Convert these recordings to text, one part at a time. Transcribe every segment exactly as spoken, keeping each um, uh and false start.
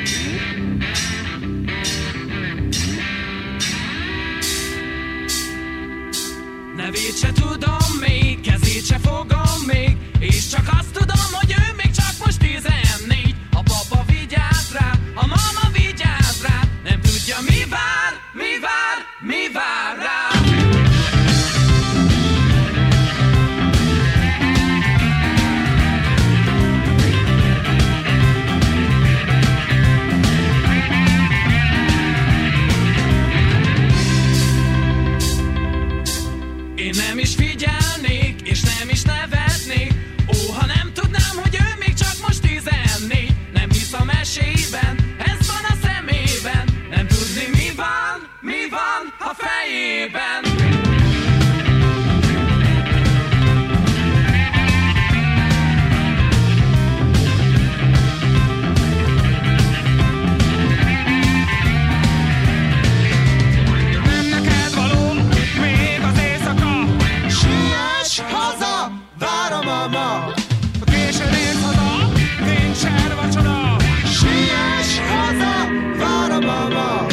Nevét se tudom még, kezét se fogom még, és csak azt tudom, hogy ő még csak most tizennégy. A papa vigyáz rá, a mama vigyáz rá, nem tudja mi vár, mi vár, mi vár rá. Én nem is figyelnék, és nem is nevetnék, ó, ha nem tudnám, hogy ő még csak most tizennégy. Nem hisz a mesében, ez van a szemében, nem tudni mi van, mi van a fejében. Haza, vár a mama. Későn érsz haza, nincsen vacsora. Siess haza, vár a mama.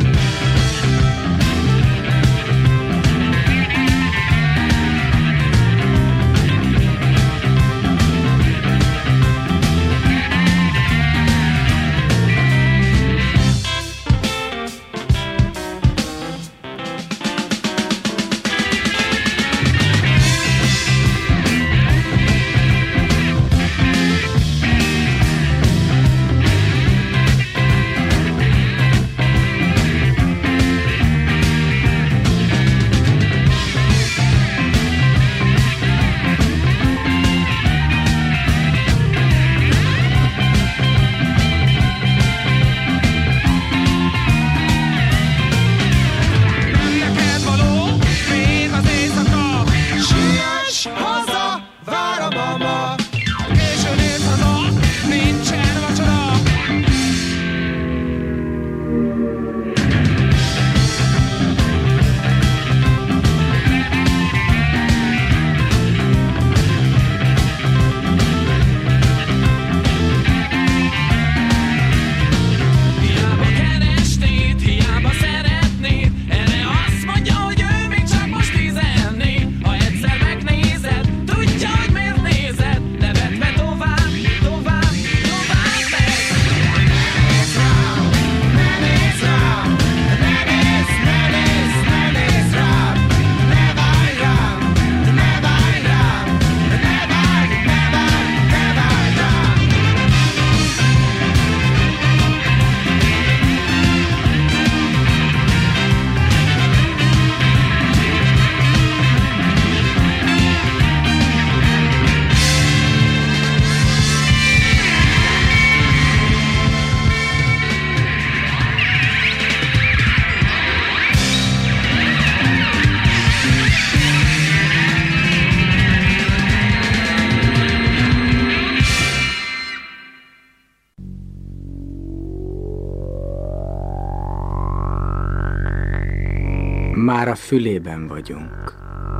Már a fülében vagyunk.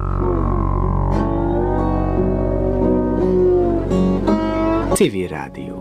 Civil Rádió.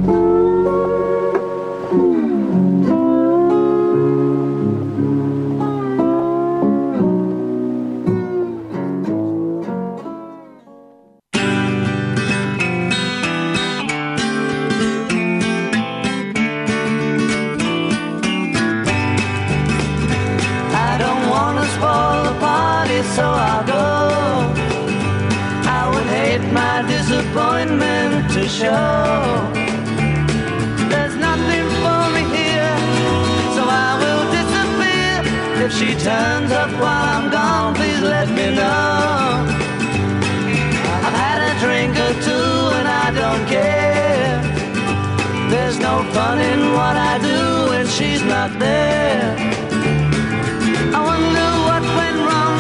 So I'll go. I would hate my disappointment to show. There's nothing for me here, so I will disappear. If she turns up while I'm gone, please let me know. I've had a drink or two and I don't care. There's no fun in what I do when she's not there. I wonder what went wrong.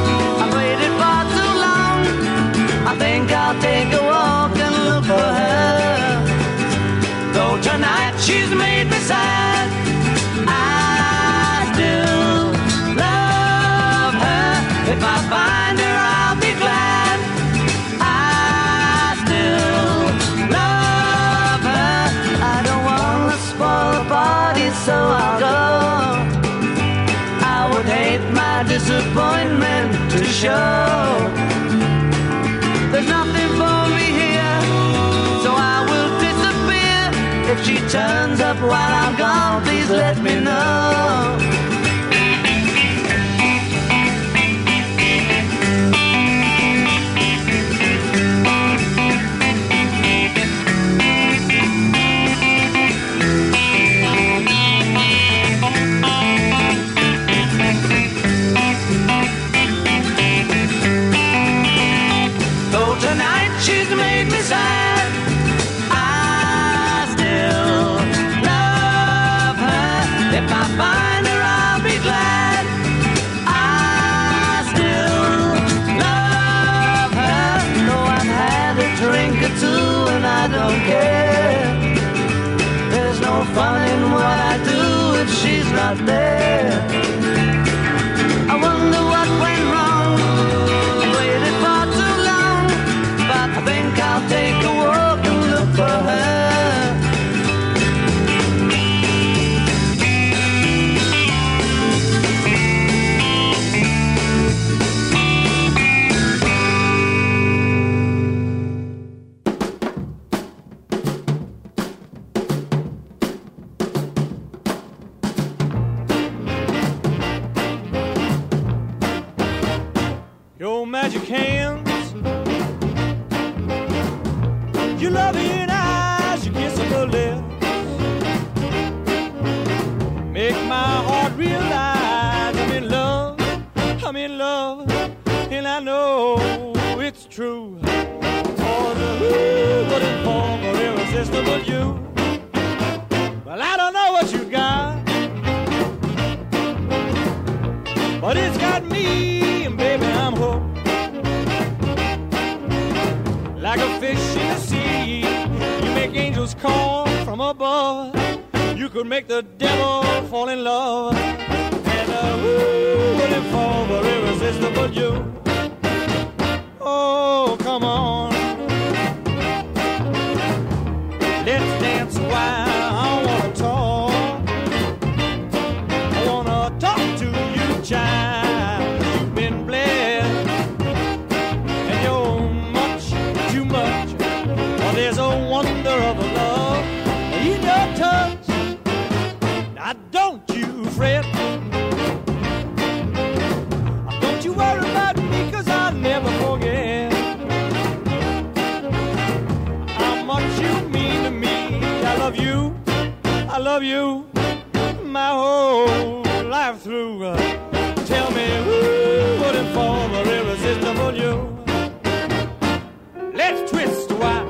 I think I'll take a walk and look for her. Though tonight she's made me sad, I still love her. If I find her, I'll be glad. I still love her. I don't wanna spoil so I'll go. I would hate my disappointment to show. There's nothing for me here, so I will disappear. If she turns up while I'm gone, please let me know. She's made me sad. I still love her. If I find her, I'll be glad. I still love her. Though I've had a drink or two and I don't care. There's no fun in what I do if she's not there. I wonder what went wrong. I waited for too long. I think I'll take a walk and look for her. Your magic hands, your loving eyes, your kiss of the lips make my heart realize I'm in love, I'm in love, and I know it's true. For the who wouldn't fall for irresistible you. Well, I don't know what you got, but it's got me, and baby, I'm hooked. Like a fish in the sea, you make angels call from above. You could make the devil fall in love, and uh, who wouldn't fall for irresistible you? Oh, come on, let's dance a while. I wanna talk, I wanna talk to you, child. You've been blessed, and you're much too much. Oh, there's a wonder of a love in your touch. Now don't you fret, don't you worry about me, 'cause I'll never forget how much you mean to me. I love you, I love you, my whole life through. Tell me who wouldn't fall for irresistible you? Let's twist a while.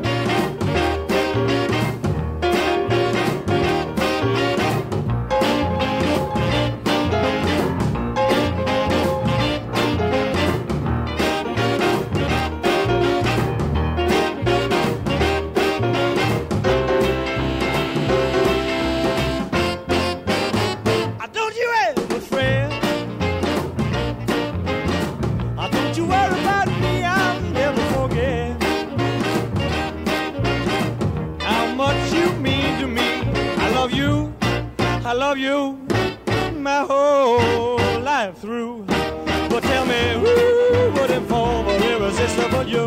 Don't you ever fret, don't you worry about me, I'll never forget how much you mean to me. I love you, I love you, my whole life through. But tell me who wouldn't fall for irresistible you?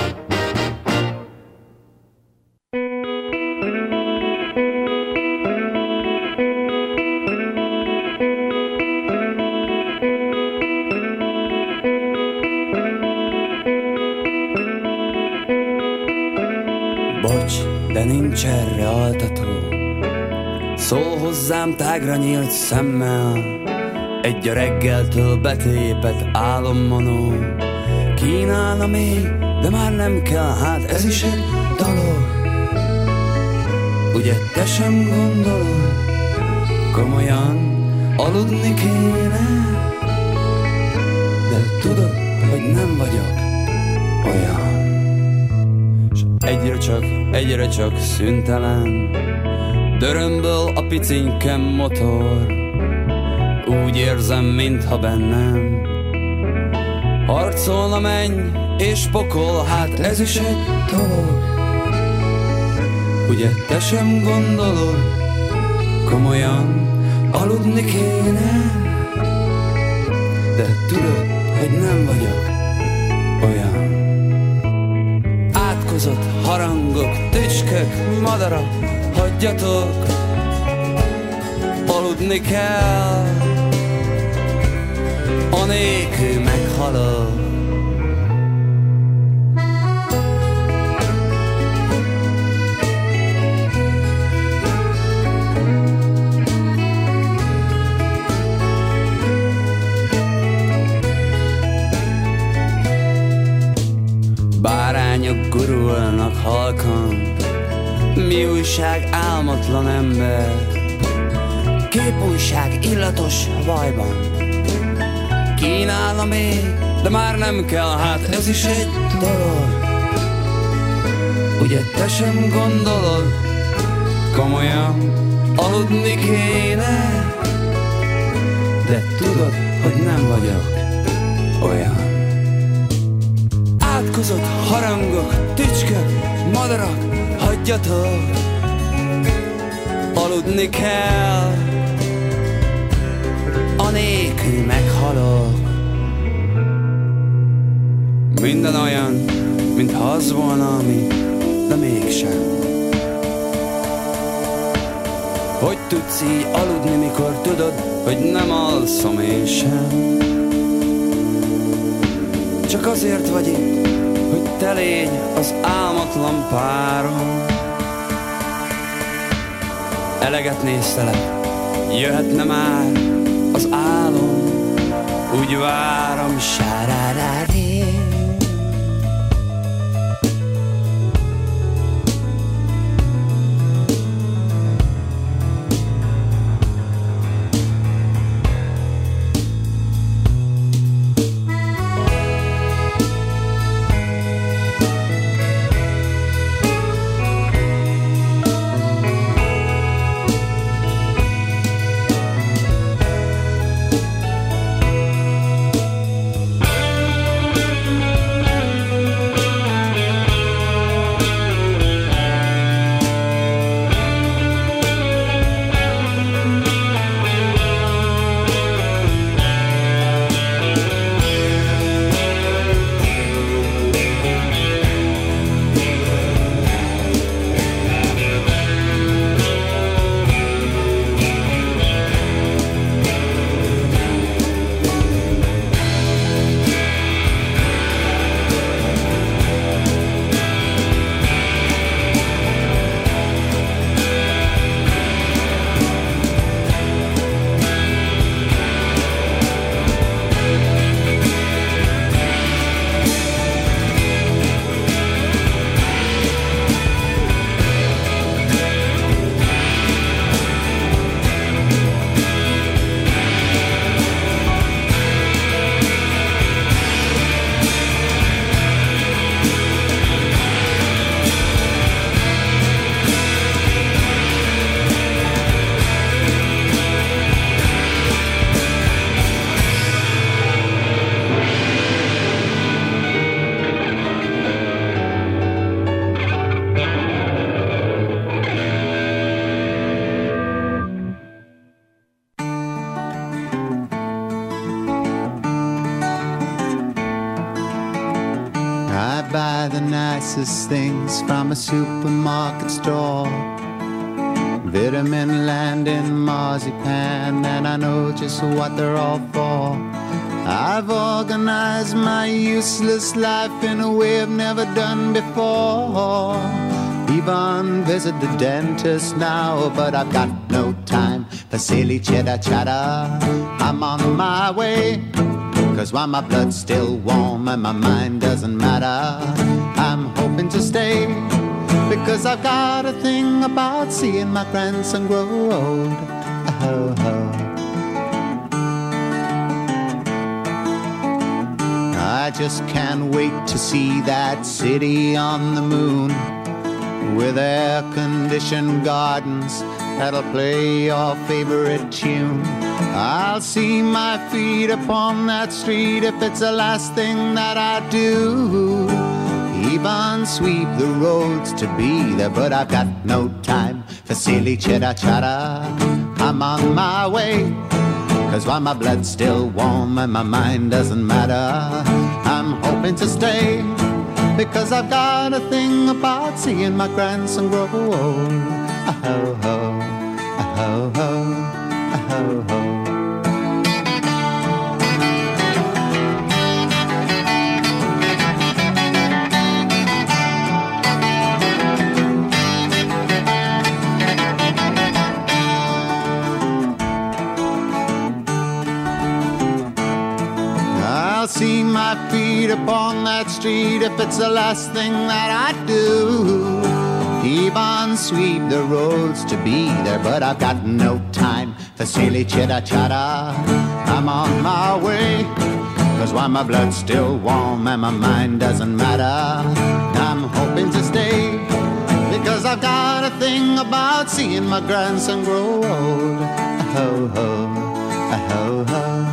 Bocs, de nincs erre altató. Szól hozzám tágra nyílt szemmel, egy a reggeltől betépett álommanó. Kínálna még, de már nem kell, hát ez is egy dolog. Ugye te sem gondolod, komolyan aludni kéne, de tudod, hogy nem vagyok olyan. Egyre csak, egyre csak szüntelen dörömböl a picinkem motor. Úgy érzem, mintha bennem harcolna menny és pokol. Hát ez is egy dolog. Ugye te sem gondolod, komolyan aludni kéne, de tudod, hogy nem vagyok olyan. Átkozott harangok, tücskök, madarak, hagyjatok, aludni kell, anélkül meghalok. Bárányok gurulnak halkan, mi újság álmatlan ember, képújság illatos vajban. Kínálna még, de már nem kell, hát ez is egy dolog. Ugye te sem gondolod, komolyan aludni kéne, de tudod, hogy nem vagyok olyan. Átkozott harangok, tücskök, madarak, hagyjatok, aludni kell, anélkül meghalok. Minden olyan, mintha az volna, ami, de mégsem. Hogy tudsz így aludni, mikor tudod, hogy nem alszom én sem? Csak azért vagy itt, hogy te légy az álmatlan párom. Eleget néztelek, jöhetne már az álom, úgy várom, sárárári. Things from a supermarket store, vitamin land in marzipan, and I know just what they're all for. I've organized my useless life in a way I've never done before. Even visit the dentist now, but I've got no time for silly chitter chatter. I'm on my way, cause while my blood's still warm and my mind doesn't matter, I'm hoping to stay, because I've got a thing about seeing my grandson grow old. Oh, oh. I just can't wait to see that city on the moon, with air-conditioned gardens that'll play your favorite tune. I'll see my feet upon that street if it's the last thing that I do. Even sweep the roads to be there, but I've got no time for silly chitter chatter. I'm on my way. Cause while my blood's still warm and my mind doesn't matter, I'm hoping to stay. Because I've got a thing about seeing my grandson grow old. Oh-ho-ho, oh-ho-ho, oh-ho-ho. I'll see my feet upon that street if it's the last thing that I do. Keep on sweep the roads to be there, but I've got no time for silly chitter-chatter. I'm on my way, cause while my blood's still warm and my mind doesn't matter, I'm hoping to stay, because I've got a thing about seeing my grandson grow old. Ho-ho, ho-ho.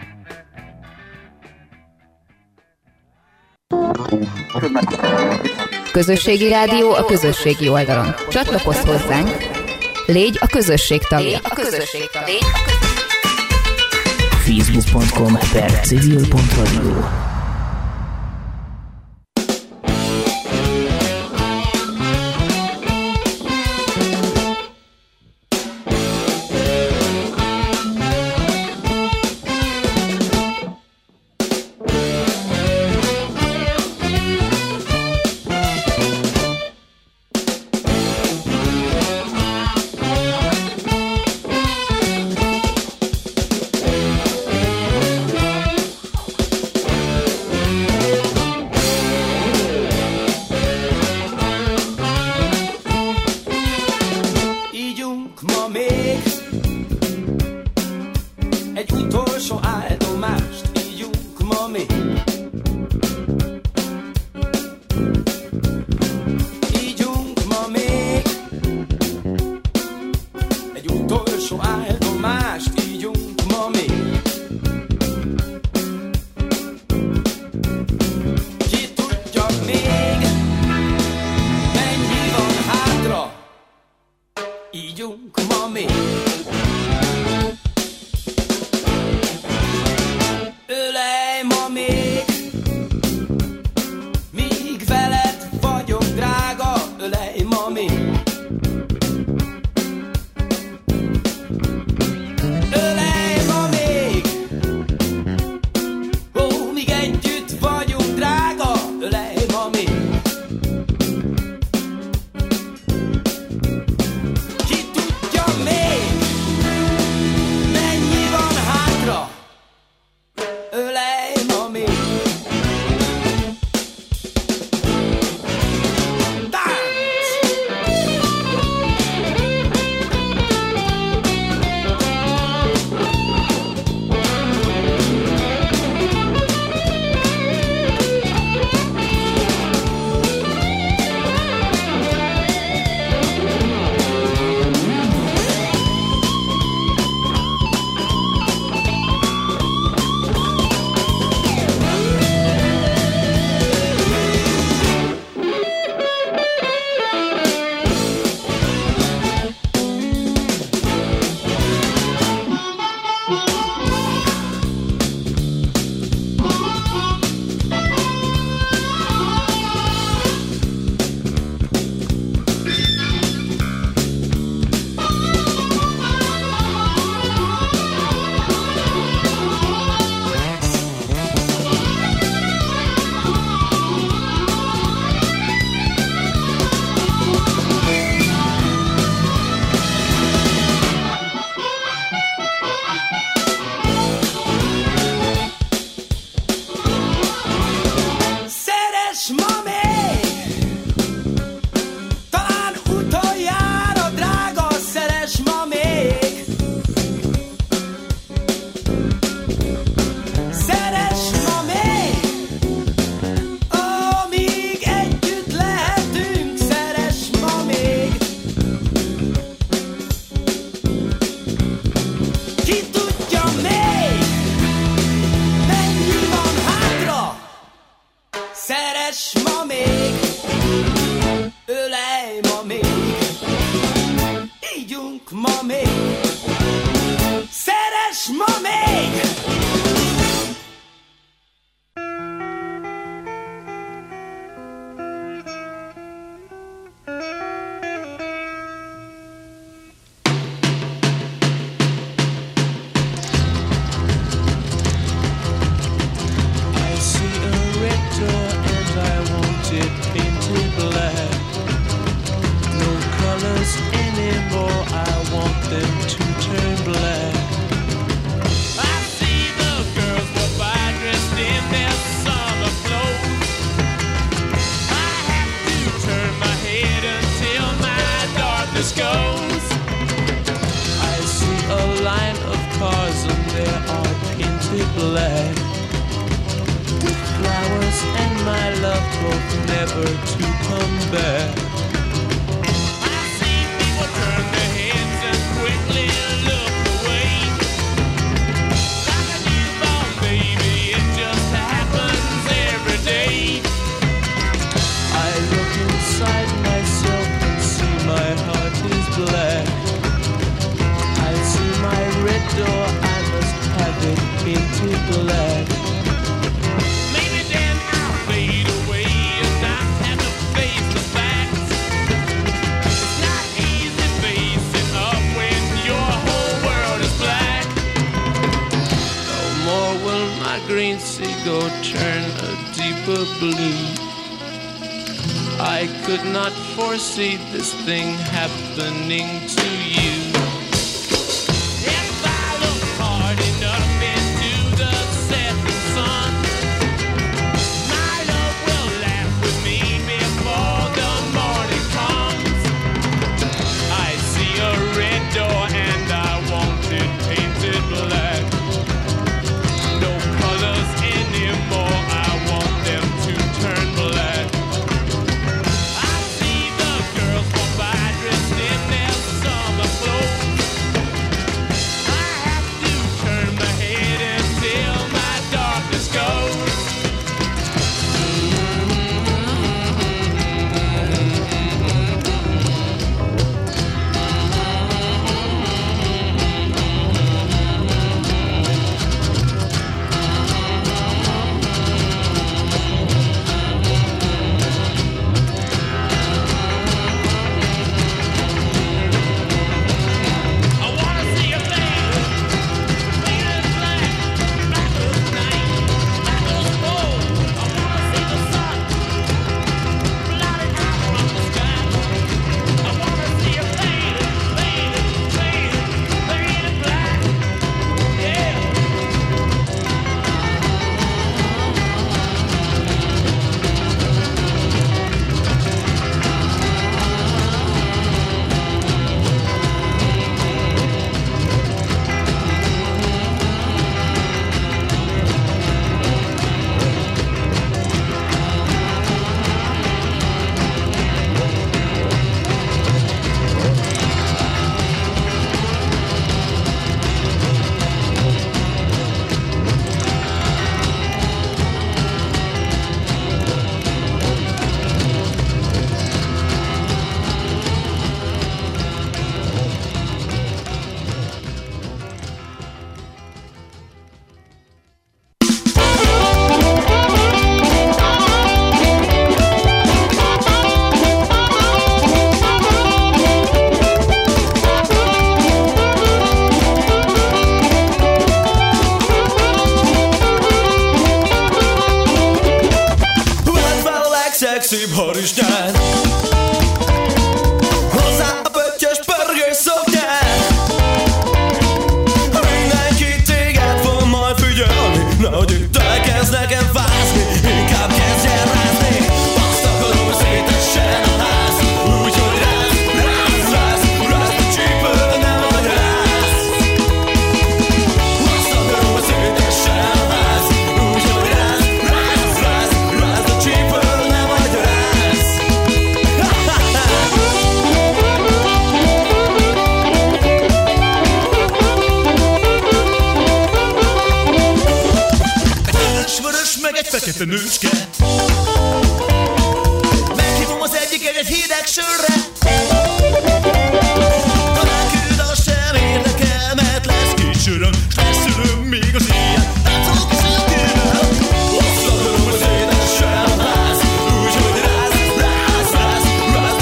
Good night. Közösségi rádió a közösségi oldalon. Csatlakozz hozzánk, légy a közösség tagja. A közösség tagja. facebook pont com per civil pont radio. Look icy go turn a deeper blue. I could not foresee this thing happening to you. If I look hard enough into the setting sun, my love will laugh with me before the morning comes. I see a red door and I want it painted black. No colors anymore, I want them to turn black. I see the girls walk by dressed in their summer clothes. I have to turn my head until my darkness goes. I wanna see you fade, fade as black, black as night, black as gold. I wanna see the sun blotted out from the sky. I wanna see you fade, fade, fade, fade as black. Yeah. Veled fel a legszexibb harisnyán, hozzá a pöttyös pörgős szoknyán. Mindenki téged fog majd figyelni, nehogy itt elkezd nekem fázni, inkább kezdjen rázni. Azt akarom, hogy szétessen a ház, úgyhogy ráz, ráz, ráz, ráz a csípő, nem vagy ráz. Azt akarom, hogy szétessen a ház, úgyhogy ráz, ráz, ráz, ráz a csípő, nem vagy ráz. Egy vörös-vörös meg egy fekete nőcske, meghívom az egyiket egy hideg sörre. Talán küld, az sem érdekel, mert lesz két söröm, s lesz öröm még az éjjel. Táncolok és